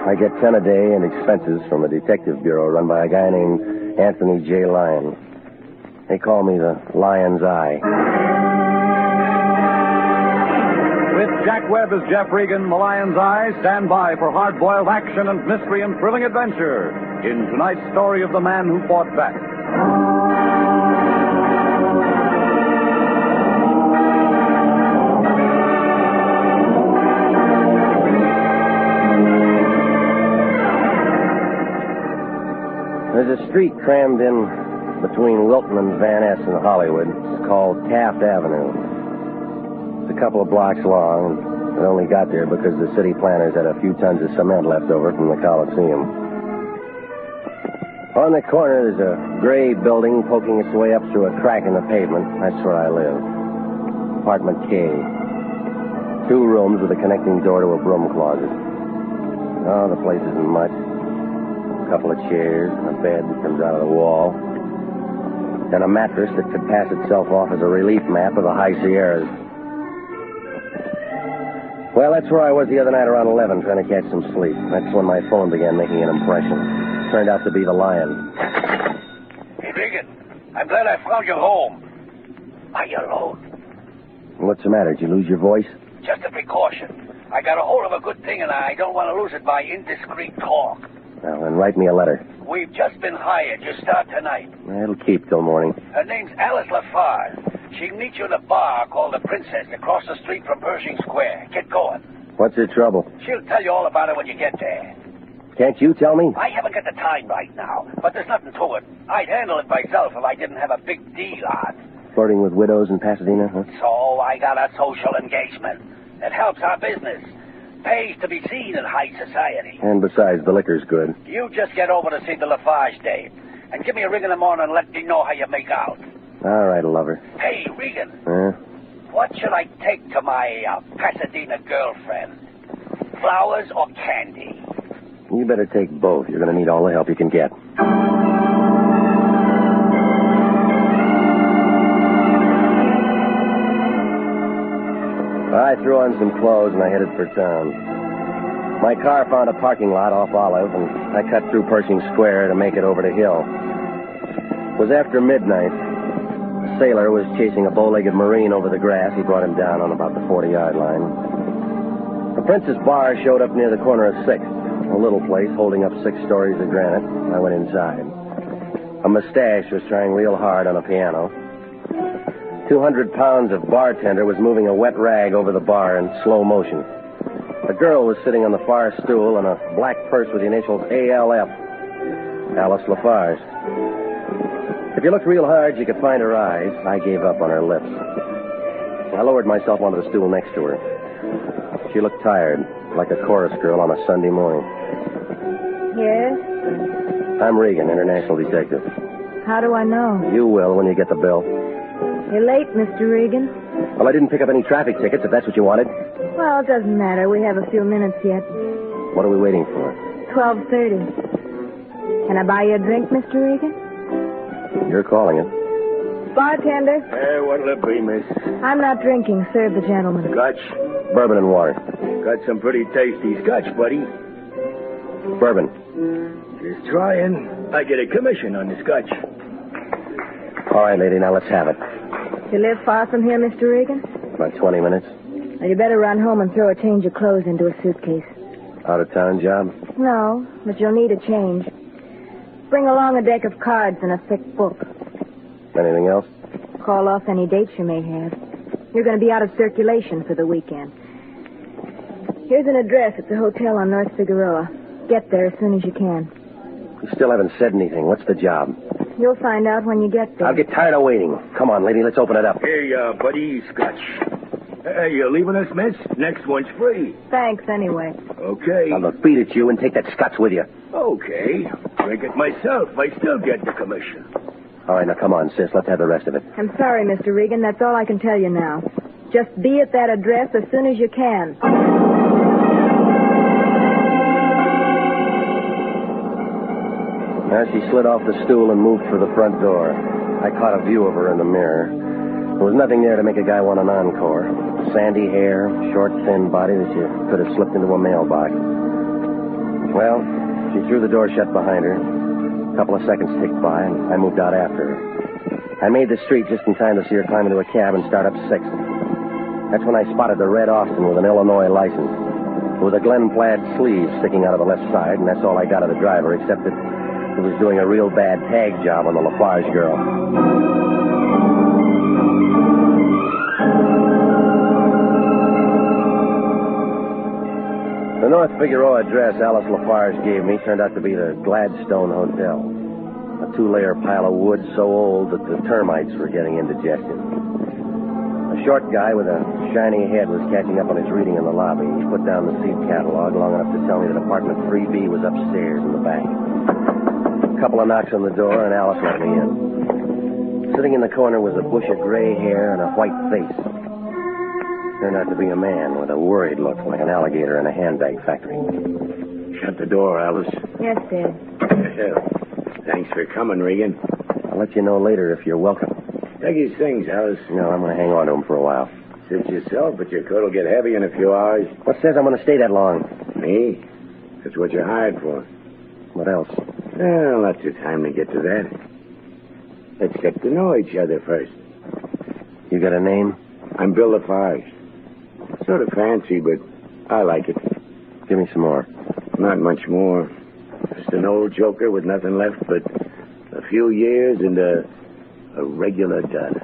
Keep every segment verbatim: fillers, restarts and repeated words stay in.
I get ten a day and expenses from a detective bureau run by a guy named Anthony J. Lyon. They call me the Lion's Eye. With Jack Webb as Jeff Regan, the Lion's Eye, stand by for hard-boiled action and mystery and thrilling adventure in tonight's story of the man who fought back. There's a street crammed in between Wilton and Van Ness in Hollywood. It's called Taft Avenue. It's a couple of blocks long, and it only got there because the city planners had a few tons of cement left over from the Coliseum. On the corner, there's a gray building poking its way up through a crack in the pavement. That's where I live. Apartment K. Two rooms with a connecting door to a broom closet. Oh, the place isn't much. A couple of chairs, a bed that comes out of the wall, and a mattress that could pass itself off as a relief map of the High Sierras. Well, that's where I was the other night around eleven, trying to catch some sleep. That's when my phone began making an impression. Turned out to be the Lion. Hey, Regan, I'm glad I found you home. Are you alone? What's the matter? Did you lose your voice? Just a precaution. I got a hold of a good thing, and I don't want to lose it by indiscreet talk. Well, then write me a letter. We've just been hired. You start tonight. It'll keep till morning. Her name's Alice Lafarge. She can meet you in a bar called the Princess across the street from Pershing Square. Get going. What's her trouble? She'll tell you all about it when you get there. Can't you tell me? I haven't got the time right now, but there's nothing to it. I'd handle it myself if I didn't have a big deal on. Flirting with widows in Pasadena, huh? So I got a social engagement. It helps our business. Pays to be seen in high society. And besides, the liquor's good. You just get over to see the Lafarge, Dave. And give me a ring in the morning and let me know how you make out. All right, lover. Hey, Regan. Huh? What should I take to my uh, Pasadena girlfriend? Flowers or candy? You better take both. You're going to need all the help you can get. I threw on some clothes and I headed for town. My car found a parking lot off Olive, and I cut through Pershing Square to make it over to Hill. It was after midnight. A sailor was chasing a bow-legged Marine over the grass. He brought him down on about the forty-yard line. The Princess Bar showed up near the corner of sixth, a little place holding up six stories of granite. I went inside. A mustache was trying real hard on a piano. Two hundred pounds of bartender was moving a wet rag over the bar in slow motion. A girl was sitting on the far stool in a black purse with the initials A L F. Alice Lafarge. If you looked real hard, you could find her eyes. I gave up on her lips. I lowered myself onto the stool next to her. She looked tired, like a chorus girl on a Sunday morning. Yes? I'm Regan, international detective. How do I know? You will when you get the bill. You're late, Mister Regan. Well, I didn't pick up any traffic tickets, if that's what you wanted. Well, it doesn't matter. We have a few minutes yet. What are we waiting for? twelve thirty. Can I buy you a drink, Mister Regan? You're calling it. Bartender? Hey, what'll it be, miss? I'm not drinking. Serve the gentleman. Scotch? Bourbon and water. Got some pretty tasty scotch, buddy. Bourbon. Just trying. I get a commission on the scotch. All right, lady, now let's have it. You live far from here, Mister Regan? About twenty minutes. Well, you better run home and throw a change of clothes into a suitcase. Out-of-town job? No, but you'll need a change. Bring along a deck of cards and a thick book. Anything else? Call off any dates you may have. You're going to be out of circulation for the weekend. Here's an address. It's a hotel on North Figueroa. Get there as soon as you can. You still haven't said anything. What's the job? You'll find out when you get there. I'll get tired of waiting. Come on, lady, let's open it up. Hey, uh, buddy, scotch. Hey, you leaving us, miss? Next one's free. Thanks, anyway. Okay. I'll beat at you and take that scotch with you. Okay. Drink it myself. I still get the commission. All right, now come on, sis. Let's have the rest of it. I'm sorry, Mister Regan. That's all I can tell you now. Just be at that address as soon as you can. Now she slid off the stool and moved for the front door. I caught a view of her in the mirror. There was nothing there to make a guy want an encore. Sandy hair, short, thin body that you could have slipped into a mailbox. Well, she threw the door shut behind her. A couple of seconds ticked by, and I moved out after her. I made the street just in time to see her climb into a cab and start up sixth. That's when I spotted the red Austin with an Illinois license, with a Glen plaid sleeve sticking out of the left side, and that's all I got of the driver, except that he was doing a real bad tag job on the Lafarge girl. The North Figueroa address Alice Lafarge gave me turned out to be the Gladstone Hotel. A two-layer pile of wood so old that the termites were getting indigestion. A short guy with a shiny head was catching up on his reading in the lobby. He put down the seat catalog long enough to tell me that apartment three B was upstairs in the back. A couple of knocks on the door, and Alice let me in. Sitting in the corner was a bush of gray hair and a white face. Turned out to be a man with a worried look, like an alligator in a handbag factory. Shut the door, Alice. Yes, Dad. Thanks for coming, Regan. I'll let you know later if you're welcome. Take his things, Alice. No, I'm going to hang on to him for a while. Suit yourself, but your coat will get heavy in a few hours. What says I'm going to stay that long? Me? That's what you're hired for. What else? Well, lots of time to get to that. Let's get to know each other first. You got a name? I'm Bill Lafarge. Sort of fancy, but I like it. Give me some more. Not much more. Just an old joker with nothing left but a few years and a, a regular dud.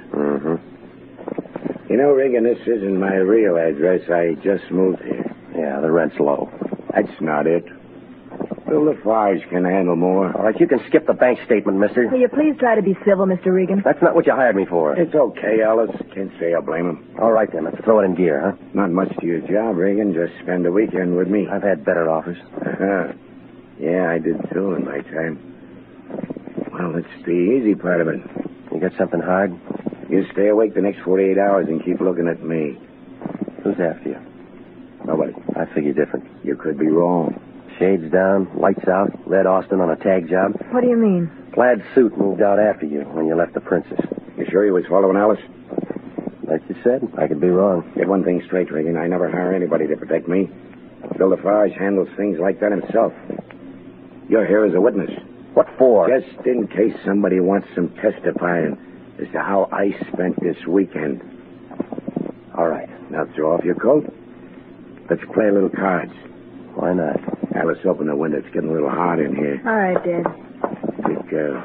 Mm-hmm. You know, Regan, this isn't my real address. I just moved here. Yeah, the rent's low. That's not it. Bill Lafarge can handle more. All right, you can skip the bank statement, mister. Will you please try to be civil, Mister Regan? That's not what you hired me for. It's okay, Alice. Can't say I blame him. All right, then. Let's throw it in gear, huh? Not much to your job, Regan. Just spend a weekend with me. I've had better offers. Uh-huh. Yeah, I did too in my time. Well, that's the easy part of it. You got something hard? You stay awake the next forty-eight hours and keep looking at me. Who's after you? Nobody. I figure different. You could be wrong. Shades down, lights out, red Austin on a tag job. What do you mean? Plaid suit moved out after you when you left the Princess. You sure you was following Alice? Like you said, I could be wrong. Get one thing straight, Regan. I never hire anybody to protect me. Bill Lafarge handles things like that himself. You're here as a witness. What for? Just in case somebody wants some testifying as to how I spent this weekend. All right. Now throw off your coat. Let's play a little cards. Why not? Alice, open the window. It's getting a little hot in here. All right, Dad. Good girl.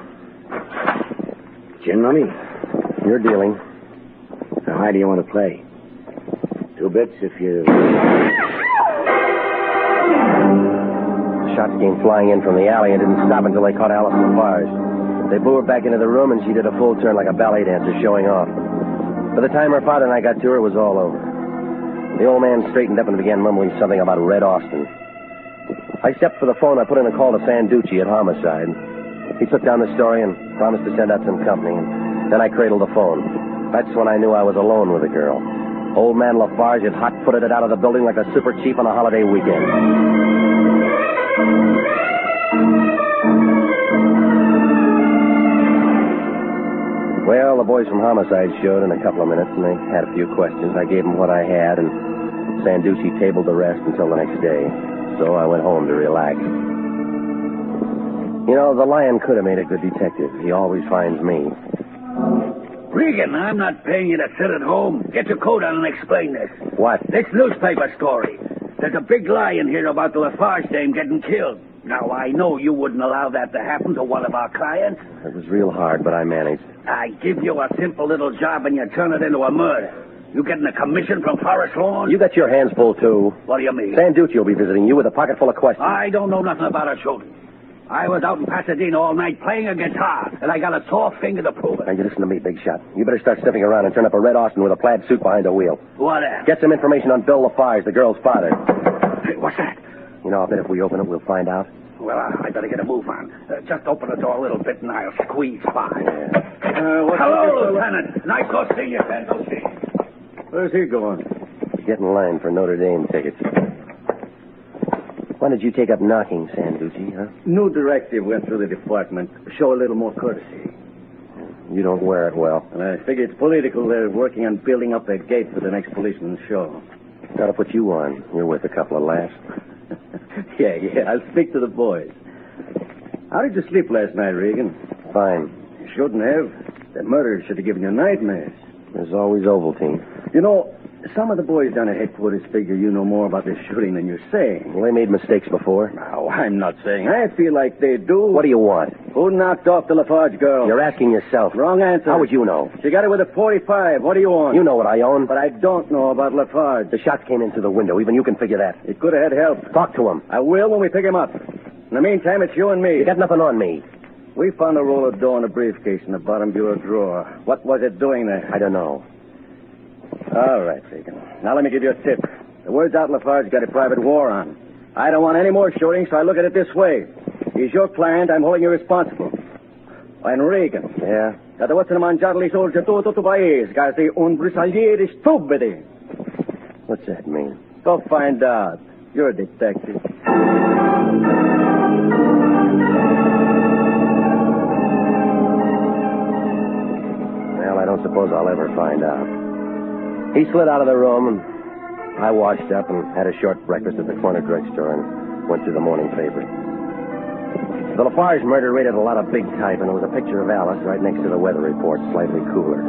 Gin money? You're dealing. So how do you want to play? Two bits if you... Shots came flying in from the alley and didn't stop until they caught Alice Lafarge. They blew her back into the room, and she did a full turn like a ballet dancer showing off. By the time her father and I got to her, it was all over. The old man straightened up and began mumbling something about Red Austin. I stepped for the phone. I put in a call to Sanducci at Homicide. He took down the story and promised to send out some company, and then I cradled the phone. That's when I knew I was alone with the girl. Old man Lafarge had hot-footed it out of the building like a super chief on a holiday weekend. Well, the boys from Homicide showed in a couple of minutes, and they had a few questions. I gave them what I had, and Sanducci tabled the rest until the next day. So I went home to relax. You know, the Lion could have made a good detective. He always finds me. Regan, I'm not paying you to sit at home. Get your coat on and explain this. What? This newspaper story. There's a big lie in here about the Lafarge dame getting killed. Now, I know you wouldn't allow that to happen to one of our clients. It was real hard, but I managed. I give you a simple little job and you turn it into a murder. You getting a commission from Forest Lawn? You got your hands full, too. What do you mean? Sanducci will be visiting you with a pocket full of questions. I don't know nothing about a shooting. I was out in Pasadena all night playing a guitar, and I got a sore finger to prove it. Now, you listen to me, Big Shot. You better start sniffing around and turn up a Red Austin with a plaid suit behind the wheel. What else? Get some information on Bill Lafarge, the girl's father. Hey, what's that? You know, I bet if we open it, we'll find out. Well, I, I better get a move on. Uh, just open the door a little bit, and I'll squeeze by. Yeah. Uh, Hello, Lieutenant. Nice to see you, Sanducci. Where's he going? Get in line for Notre Dame tickets. Why did you take up knocking, Sanducci, huh? New directive went through the department. Show a little more courtesy. You don't wear it well. And I figure it's political. They're working on building up their gate for the next policeman's show. Gotta put you on. You're worth a couple of laughs. Yeah, yeah, I'll speak to the boys. How did you sleep last night, Regan? Fine. You shouldn't have. The murder should have given you nightmares. There's always Ovaltine. You know, some of the boys down at headquarters figure you know more about this shooting than you're saying. Well, they made mistakes before. Now, I'm not saying. I feel like they do. What do you want? Who knocked off the Lafarge girl? You're asking yourself. Wrong answer. How would you know? She got it with a forty-five. What do you want? You know what I own. But I don't know about Lafarge. The shots came in through the window. Even you can figure that. It could have had help. Talk to him. I will when we pick him up. In the meantime, it's you and me. You got nothing on me. We found a roll of dough in a briefcase in the bottom bureau drawer. What was it doing there? I don't know. All right, Regan. Now let me give you a tip. The word's out Lafarge got a private war on. I don't want any more shooting, so I look at it this way. He's your client. I'm holding you responsible. And Regan. Yeah? Da devo essere mangiato i soldi a tutto il paese, che sei un brisagliere stupidi. What's that mean? Go find out. You're a detective. Well, I don't suppose I'll ever find out. He slid out of the room, and I washed up and had a short breakfast at the corner drugstore and went through the morning paper. The Lafarge murder rated a lot of big type, and there was a picture of Alice right next to the weather report, slightly cooler.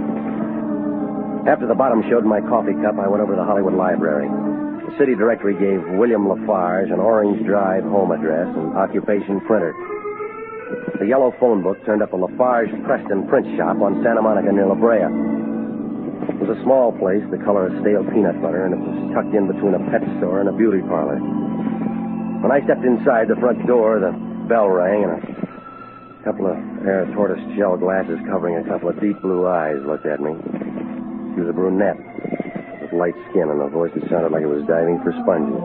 After the bottom showed my coffee cup, I went over to the Hollywood Library. The city directory gave William Lafarge an Orange Drive home address and occupation printer. The yellow phone book turned up a Lafarge Preston print shop on Santa Monica near La Brea. It was a small place, the color of stale peanut butter, and it was tucked in between a pet store and a beauty parlor. When I stepped inside the front door, the bell rang, and a couple of pair of tortoise shell glasses covering a couple of deep blue eyes looked at me. She was a brunette with light skin and a voice that sounded like it was diving for sponges.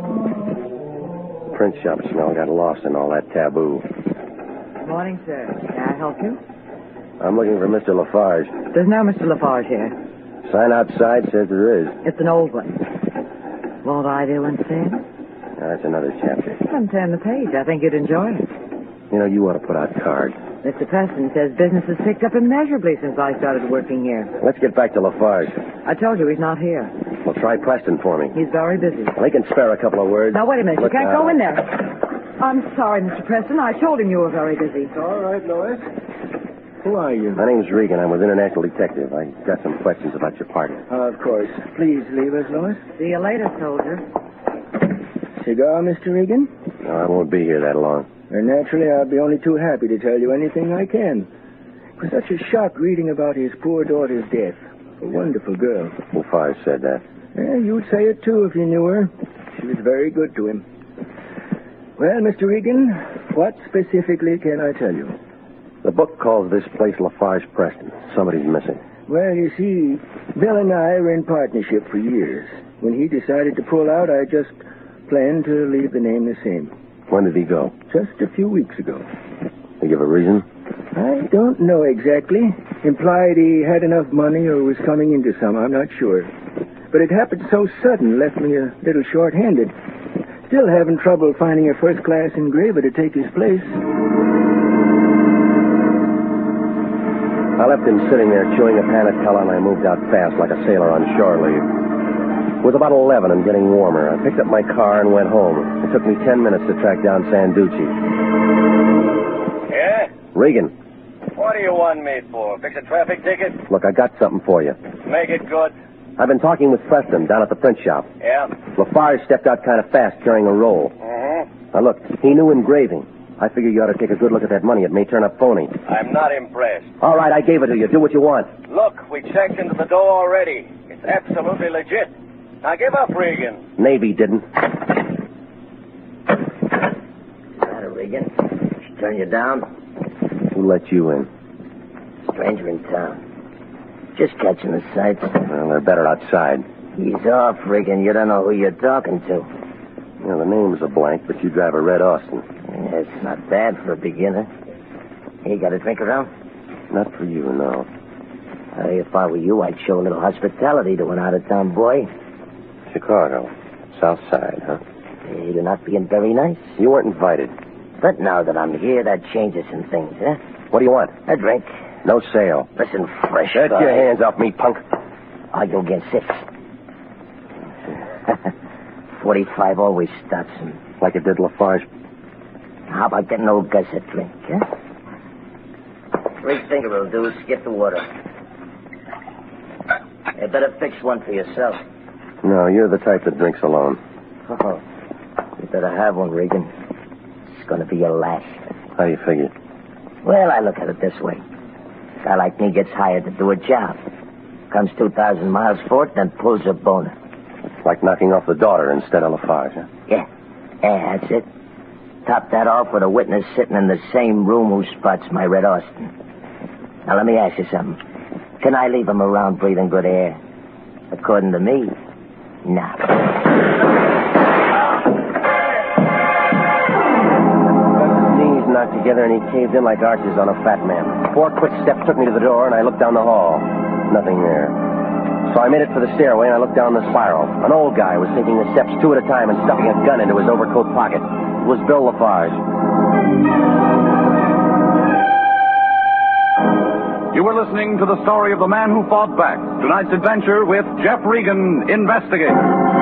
The print shop smell got lost in all that taboo. Good morning, sir. Can I help you? I'm looking for Mister Lafarge. There's no Mister Lafarge here. Sign outside says there is. It's an old one. Won't I do one, sir? Now, that's another chapter. Come turn the page. I think you'd enjoy it. You know, you ought to put out cards. Mister Preston says business has picked up immeasurably since I started working here. Let's get back to Lafarge. I told you he's not here. Well, try Preston for me. He's very busy. Well, he can spare a couple of words. Now, wait a minute. Look you can't out. go in there. I'm sorry, Mister Preston. I told him you were very busy. All right, Lois. Who are you? My name's Regan. I'm with International Detective. I got some questions about your partner. Uh, of course. Please leave us, Lois. See you later, soldier. Cigar, Mister Regan? No, I won't be here that long. And naturally, I'll be only too happy to tell you anything I can. It was such a shock reading about his poor daughter's death. A wonderful girl. Lafarge said that. Yeah, you'd say it, too, if you knew her. She was very good to him. Well, Mister Regan, what specifically can I tell you? The book calls this place Lafarge Preston. Somebody's missing. Well, you see, Bill and I were in partnership for years. When he decided to pull out, I just planned to leave the name the same. When did he go? Just a few weeks ago. They give a reason? I don't know exactly. Implied he had enough money or was coming into some. I'm not sure. But it happened so sudden, left me a little short-handed. Still having trouble finding a first-class engraver to take his place. I left him sitting there chewing a panatella, and I moved out fast like a sailor on shore leave. It was about eleven and getting warmer. I picked up my car and went home. It took me ten minutes to track down Sanducci. Yeah? Regan, What do you want me for? Fix a traffic ticket? look, I got something for you. Make it good? I've been talking with Preston down at the print shop. Yeah? Lafarge stepped out kind of fast carrying a roll. Mm-hmm. Now, look, he knew engraving. I figure you ought to take a good look at that money. It may turn up phony. I'm not impressed. All right, I gave it to you. Do what you want. Look, we checked into the door already. It's absolutely legit. Now give up, Regan. Navy didn't. Matter, Regan? She turn you down? Who let you in? Stranger in town. Just catching the sights. Well, they're better outside. Ease off, Regan. You don't know who you're talking to. You know, the name's a blank, but you drive a red Austin. Yeah, it's not bad for a beginner. Hey, got a drink around? Not for you, no. Hey, if I were you, I'd show a little hospitality to an out-of-town boy. Chicago. South Side, huh? Hey, you're not being very nice. You weren't invited. But now that I'm here, that changes some things, huh? What do you want? A drink. No sale. Listen, fresh Get guy. your hands off me, punk. I'll get six. Forty-five always stops him. like it did Lafarge. How about getting old Gus a drink, huh? Three finger will do. Skip the water. You better fix one for yourself. No, you're the type that drinks alone. Oh, you better have one, Regan. It's going to be your last. How do you figure? Well, I look at it this way. A guy like me gets hired to do a job. Comes two thousand miles for it, then pulls a boner. Like knocking off the daughter instead of Lafarge, huh? Yeah. Yeah, that's it. Top that off with a witness sitting in the same room who spots my Red Austin. Now, let me ask you something. Can I leave him around breathing good air? According to me, no. His knees knocked together and he caved in like arches on a fat man. Four quick steps took me to the door and I looked down the hall. Nothing there. So I made it for the stairway and I looked down the spiral. An old guy was taking the steps two at a time and stuffing a gun into his overcoat pocket. It was Bill Lafarge. You were listening to the story of the man who fought back. Tonight's adventure with Jeff Regan, Investigator.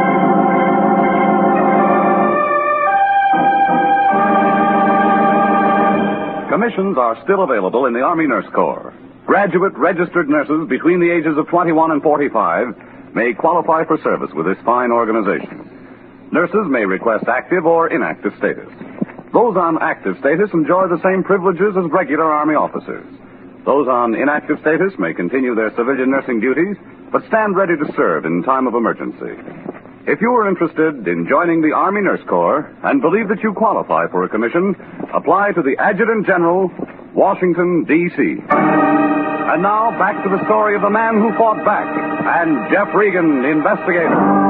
Commissions are still available in the Army Nurse Corps. Graduate registered nurses between the ages of twenty-one and forty-five may qualify for service with this fine organization. Nurses may request active or inactive status. Those on active status enjoy the same privileges as regular Army officers. Those on inactive status may continue their civilian nursing duties, but stand ready to serve in time of emergency. If you are interested in joining the Army Nurse Corps and believe that you qualify for a commission, apply to the Adjutant General, Washington, D C And now, back to the story of the man who fought back and Jeff Regan, Investigator.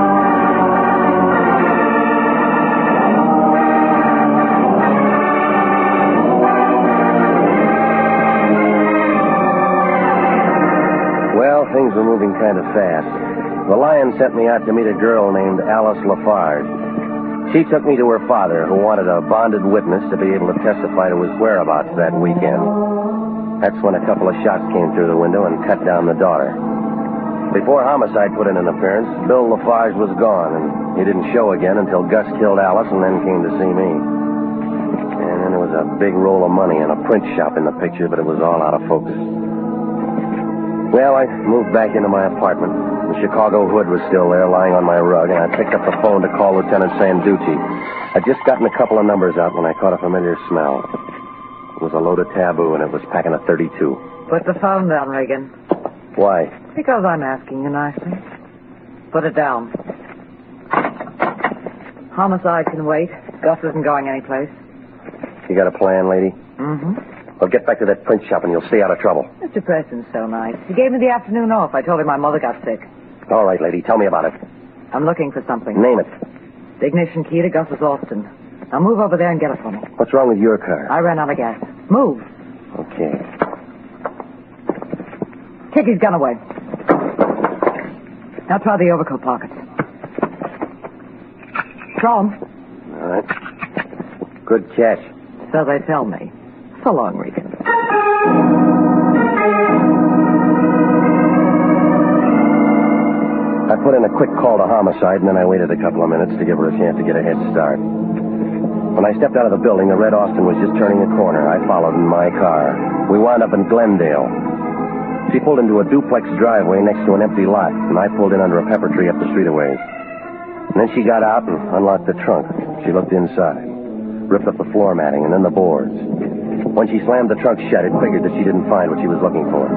Well, things were moving kind of fast. The Lion sent me out to meet a girl named Alice Lafarge. She took me to her father, who wanted a bonded witness to be able to testify to his whereabouts that weekend. That's when a couple of shots came through the window and cut down the daughter. Before homicide put in an appearance, Bill Lafarge was gone, and he didn't show again until Gus killed Alice and then came to see me. And then there was a big roll of money and a print shop in the picture, but it was all out of focus. Well, I moved back into my apartment. The Chicago hood was still there, lying on my rug, and I picked up the phone to call Lieutenant Sanducci. I'd just gotten a couple of numbers out when I caught a familiar smell. It was a load of taboo, and it was packing a thirty-two. Put the phone down, Regan. Why? Because I'm asking you nicely. Put it down. Homicide can wait. Gus isn't going anyplace. You got a plan, lady? Mm-hmm. Well, get back to that print shop and you'll stay out of trouble. Mister Preston's so nice. He gave me the afternoon off. I told him my mother got sick. All right, lady. Tell me about it. I'm looking for something. Name it. The ignition key to Gus's Austin. Now move over there and get it for me. What's wrong with your car? I ran out of gas. Move. Okay. Take his gun away. Now try the overcoat pockets. Throw 'em. All right. Good catch. So they tell me. So long, Regan. I put in a quick call to homicide, and then I waited a couple of minutes to give her a chance to get a head start. When I stepped out of the building, the Red Austin was just turning a corner. I followed in my car. We wound up in Glendale. She pulled into a duplex driveway next to an empty lot, and I pulled in under a pepper tree up the street a ways. And then she got out and unlocked the trunk. She looked inside, ripped up the floor matting and then the boards. When she slammed the trunk shut, it figured that she didn't find what she was looking for.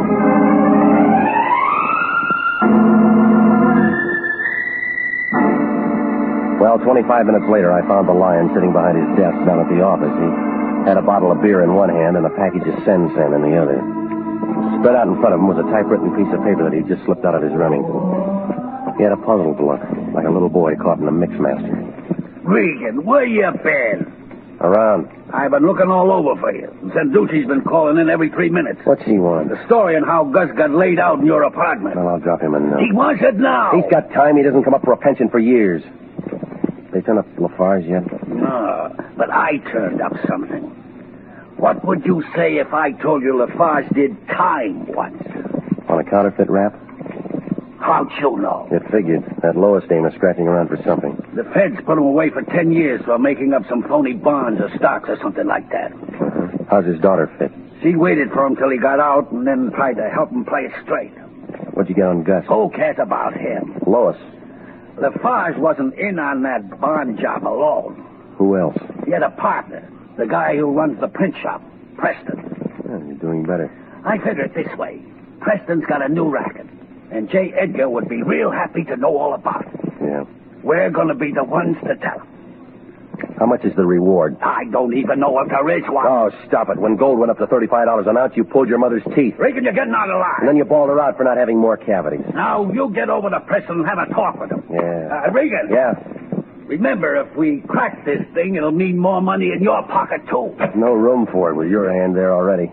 Well, twenty-five minutes later, I found the Lion sitting behind his desk down at the office. He had a bottle of beer in one hand and a package of Sen Sen in the other. Spread out in front of him was a typewritten piece of paper that he'd just slipped out of his Remington. He had a puzzled look, like a little boy caught in a mixmaster. Regan, where you been? Around. I've been looking all over for you. Sanducci's been calling in every three minutes. What's he want? The story on how Gus got laid out in your apartment. Well, I'll drop him a note. He wants it now. He's got time. He doesn't come up for a pension for years. They turn up Lafarge yet? No, but I turned up something. What would you say if I told you Lafarge did time once? On a counterfeit rap? How'd you know? It figured. That Lois dame is scratching around for something. The feds put him away for ten years for making up some phony bonds or stocks or something like that. Uh-huh. How's his daughter fit? She waited for him till he got out and then tried to help him play it straight. What'd you get on Gus? Who cares about him? Lois. Lafarge wasn't in on that bond job alone. Who else? He had a partner, the guy who runs the print shop, Preston. Well, you're doing better. I figure it this way. Preston's got a new racket, and J. Edgar would be real happy to know all about it. Yeah. We're going to be the ones to tell him. How much is the reward? I don't even know if there is one. Oh, stop it. When gold went up to thirty-five dollars an ounce, you pulled your mother's teeth. Regan, you're getting out of line. And then you bawled her out for not having more cavities. Now, you get over to Preston and have a talk with him. Yeah. Uh, Regan. Yeah. Remember, if we crack this thing, it'll mean more money in your pocket, too. No room for it with your hand there already.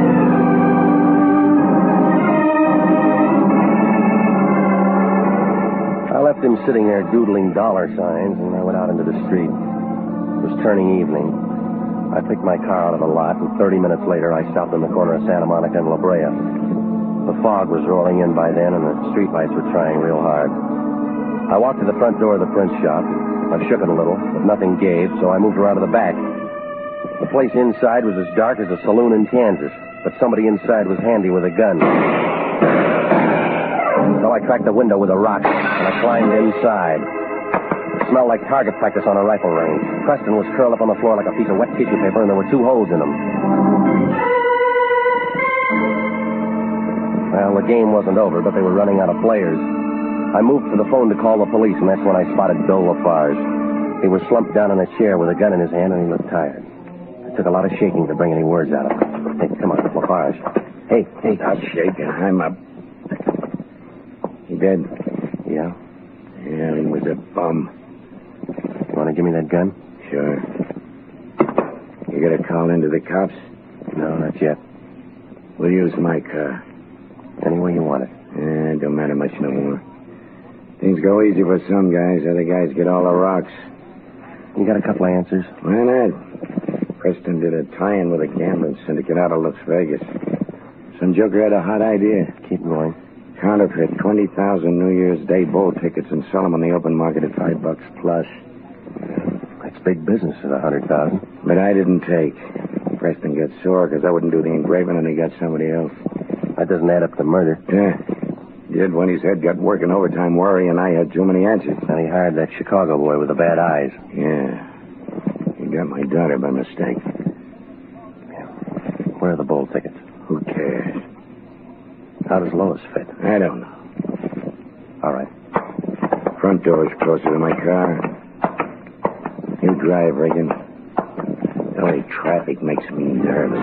I left him sitting there doodling dollar signs, and I went out into the street. It was turning evening. I picked my car out of the lot, and thirty minutes later, I stopped in the corner of Santa Monica and La Brea. The fog was rolling in by then, and the streetlights were trying real hard. I walked to the front door of the print shop. I shook it a little, but nothing gave, so I moved around to the back. The place inside was as dark as a saloon in Kansas, but somebody inside was handy with a gun. So I cracked the window with a rock, and I climbed inside. It smelled like target practice on a rifle range. Preston was curled up on the floor like a piece of wet tissue paper, and there were two holes in him. Well, the game wasn't over, but they were running out of players. I moved to the phone to call the police, and that's when I spotted Bill Lafarge. He was slumped down in a chair with a gun in his hand, and he looked tired. It took a lot of shaking to bring any words out of him. Hey, come on, Lafarge. Hey, hey. Stop shaking. I'm up. He dead? Yeah? Yeah, he was a bum. You want to give me that gun? Sure. You got a call into the cops? No, not yet. We'll use my car. Any way you want it. Yeah, it don't matter much no more. Things go easy for some guys. Other guys get all the rocks. You got a couple of answers? Why not? Preston did a tie-in with a gambling syndicate out of Las Vegas. Some joker had a hot idea. Keep going. Counterfeit twenty thousand New Year's Day bowl tickets and sell them on the open market at five bucks plus. That's big business at a hundred thousand. But I didn't take. Preston got sore because I wouldn't do the engraving and he got somebody else. That doesn't add up to murder. Yeah. Did when his head got working overtime worry and I had too many answers. And he hired that Chicago boy with the bad eyes. Yeah. He got my daughter by mistake. Yeah. Where are the bowl tickets? Who cares? How does Lois fit? I don't know. All right. Front door's closer to my car. You drive, Regan. The only traffic makes me nervous.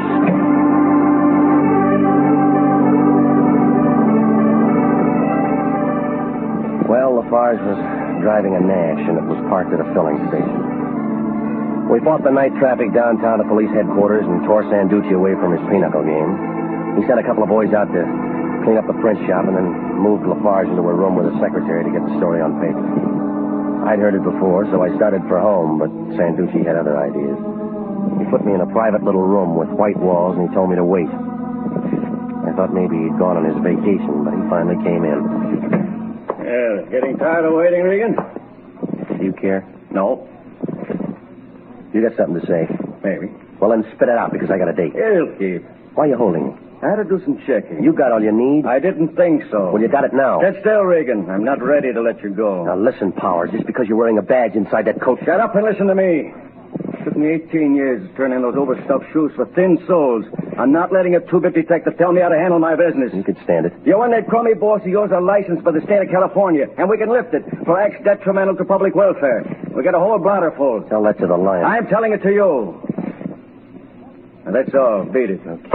Well, Lafarge was driving a Nash, and it was parked at a filling station. We fought the night traffic downtown to police headquarters and tore Sanducci away from his pinochle game. He sent a couple of boys out to clean up the print shop and then moved Lafarge into a room with a secretary to get the story on paper. I'd heard it before, so I started for home, but Sanducci had other ideas. He put me in a private little room with white walls, and he told me to wait. I thought maybe he'd gone on his vacation, but he finally came in. Yeah, getting tired of waiting, Regan? Do you care? No. You got something to say? Maybe. Well, then spit it out, because I got a date. It'll keep. Why are you holding me? I had to do some checking. You got all you need? I didn't think so. Well, you got it now. Sit still, Regan. I'm not ready to let you go. Now, listen, Powers. Just because you're wearing a badge inside that coat... Shut up and listen to me. It took me eighteen years to turn in those overstuffed shoes for thin soles. I'm not letting a two-bit detective tell me how to handle my business. You could stand it. You and that crummy boss of yours are licensed by the state of California, and we can lift it for acts detrimental to public welfare. We got a whole blotter full. Tell that to the line. I'm telling it to you. And that's all. Beat it. Okay.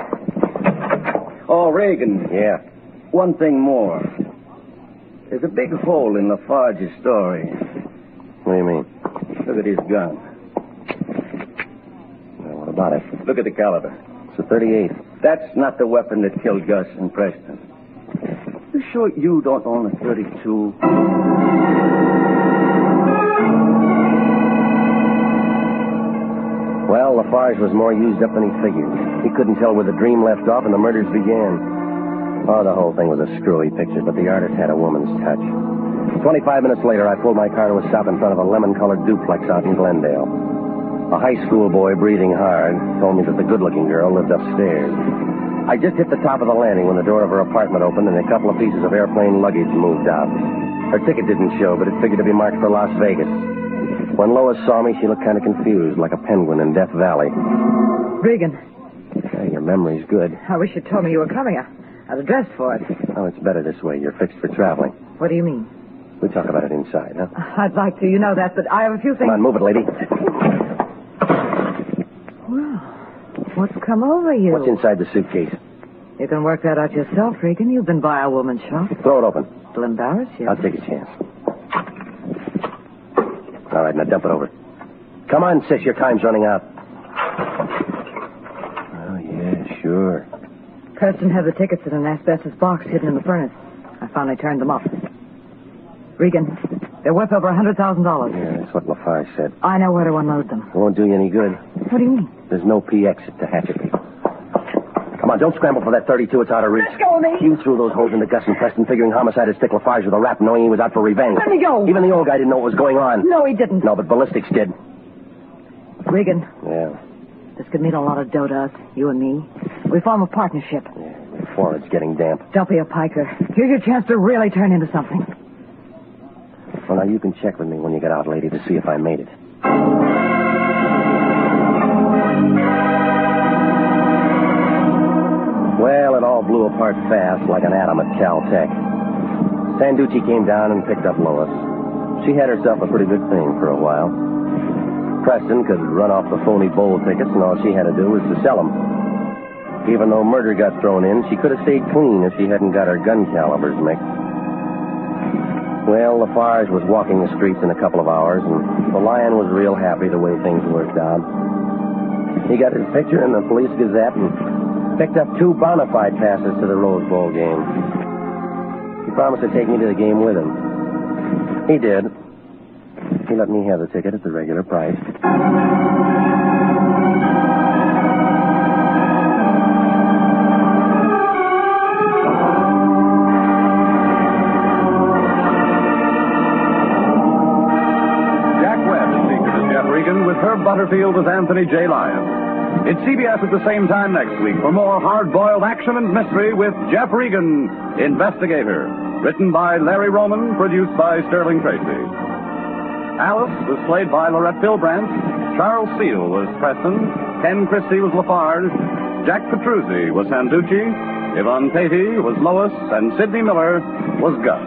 Oh, Reagan. Yeah? One thing more. There's a big hole in Lafarge's story. What do you mean? Look at his gun. Well, what about it? Look at the caliber. It's a thirty-eight. That's not the weapon that killed Gus and Preston. You sure you don't own a thirty-two? Well, Lafarge was more used up than he figured. He couldn't tell where the dream left off and the murders began. Oh, the whole thing was a screwy picture, but the artist had a woman's touch. Twenty-five minutes later, I pulled my car to a stop in front of a lemon-colored duplex out in Glendale. A high school boy, breathing hard, told me that the good-looking girl lived upstairs. I just hit the top of the landing when the door of her apartment opened and a couple of pieces of airplane luggage moved out. Her ticket didn't show, but it figured to be marked for Las Vegas. When Lois saw me, she looked kind of confused, like a penguin in Death Valley. Regan. Hey, your memory's good. I wish you'd told me you were coming. I, I was dressed for it. Oh, it's better this way. You're fixed for traveling. What do you mean? We talk about it inside, huh? I'd like to. You know that, but I have a few things... Come on, move it, lady. Well, what's come over you? What's inside the suitcase? You can work that out yourself, Regan. You've been by a woman's shop. Throw it open. It'll embarrass you. I'll take a chance. All right, now dump it over. Come on, sis. Your time's running out. Oh, yeah, sure. Preston had the tickets in an asbestos box hidden in the furnace. I finally turned them up. Regan, they're worth over a hundred thousand dollars. Yeah, that's what Lafarge said. I know where to unload them. It won't do you any good. What do you mean? There's no P exit to hatchet people. Come on, don't scramble for that thirty-two. It's out of reach. Let go of me. You threw those holes into Gus and Preston, figuring homicide would stick Lafarge with a rap, knowing he was out for revenge. Let me go. Even the old guy didn't know what was going on. No, he didn't. No, but ballistics did. Regan. Yeah. This could mean a lot of dough to us, you and me. We form a partnership. Yeah, before it's getting damp. Don't be a piker. Here's your chance to really turn into something. Well, now you can check with me when you get out, lady, to see if I made it. Well, it all blew apart fast like an atom at Caltech. Sanducci came down and picked up Lois. She had herself a pretty good thing for a while. Preston could run off the phony bowl tickets, and all she had to do was to sell them. Even though murder got thrown in, she could have stayed clean if she hadn't got her gun calibers mixed. Well, Lafarge was walking the streets in a couple of hours, and the Lion was real happy the way things worked out. He got his picture in the Police Gazette and picked up two bona fide passes to the Rose Bowl game. He promised to take me to the game with him. He did. He let me have the ticket at the regular price. Herb Butterfield as Anthony J. Lyon. It's C B S at the same time next week for more hard-boiled action and mystery with Jeff Regan, Investigator. Written by Larry Roman, produced by Sterling Tracy. Alice was played by Lorette Philbrandt. Charles Steele was Preston. Ken Christie was Lafarge. Jack Petruzzi was Sanducci. Yvonne Patey was Lois. And Sidney Miller was Gus.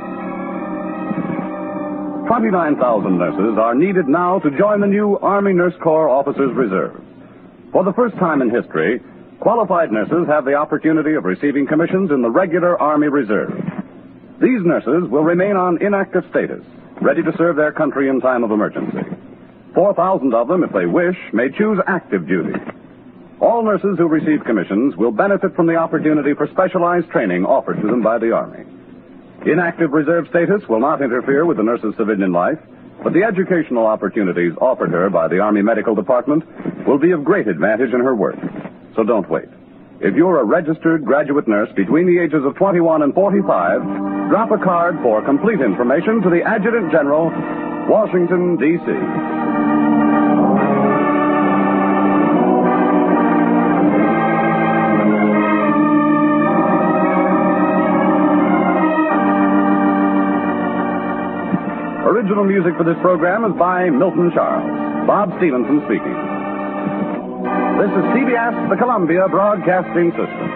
twenty-nine thousand nurses are needed now to join the new Army Nurse Corps Officers Reserve. For the first time in history, qualified nurses have the opportunity of receiving commissions in the regular Army Reserve. These nurses will remain on inactive status, ready to serve their country in time of emergency. four thousand of them, if they wish, may choose active duty. All nurses who receive commissions will benefit from the opportunity for specialized training offered to them by the Army. Inactive reserve status will not interfere with the nurse's civilian life, but the educational opportunities offered her by the Army Medical Department will be of great advantage in her work. So don't wait. If you're a registered graduate nurse between the ages of twenty-one and forty-five, drop a card for complete information to the Adjutant General, Washington, D C Original music for this program is by Milton Charles. Bob Stevenson speaking. This is C B S, the Columbia Broadcasting System.